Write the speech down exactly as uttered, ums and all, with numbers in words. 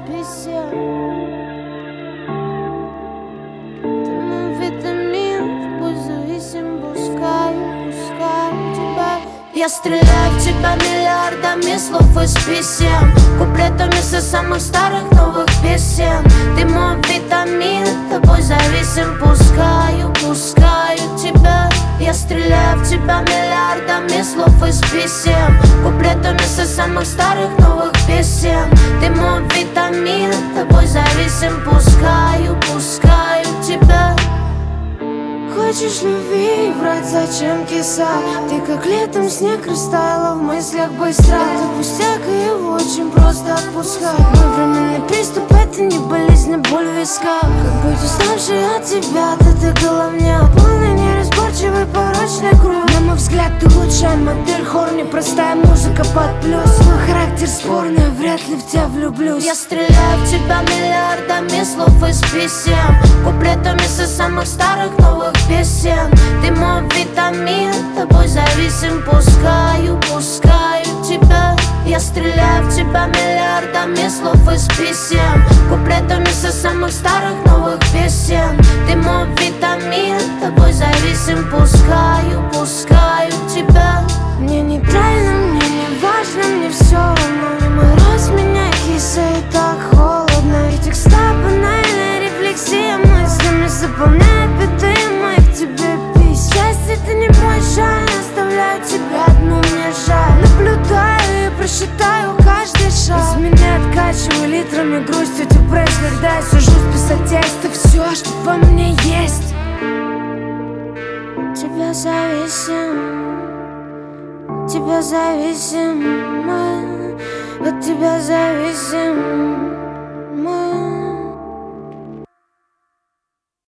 писем. Ты мой витамин, будь зависим, пускай, пускай тебя. Я стреляю в тебя миллиардами слов из писем, куплетами со самых старых новых песен. Ты мой витамин, тобой зависим, пускаю, пускаю тебя. Я стреляю в тебя миллиардами слов из писем, куплетами со самых старых новых песен. Ты мой витамин, тобой зависим, пускаю, пускаю тебя. Хочешь любви, врать зачем киса? Ты как летом снег растаяла в мыслях быстро. Это пустяк, и его очень просто отпускать. Мой временный приступ, это не болезнь, а боль в висках. Как быть уставшей от тебя, да ты головня, полный неразборчивый порочный круг. На мой взгляд, ты лучшая модель хорни, простая музыка под плюс. Твой характер спорный, вряд ли в тебя влюблюсь. Я стреляю в тебя миллиардами слов из писем, куплетами со самых старых новых песен. Ты мой витамин, тобой зависим, пускаю, пускаю тебя. Я стреляю в тебя миллиардами слов из писем, куплетами со самых старых новых песен. Ты мой витамин, тобой зависим, пускаю, пускаю тебя. Мне нейтрально, мне не важно, мне все равно. Не мороз меня киса и так холодно. И текста банальная рефлексия мыслями заполняет биты моих тебе пись. Счастье ты не мой шаг, оставляю тебя одну, мне жаль. Наблюдаю и просчитаю каждый шаг. Из меня откачиваю литрами грустью депрессию. Когда я сужусь писать тексты, все, что во мне есть. Тебя зависим, тебя зависим, от тебя зависим.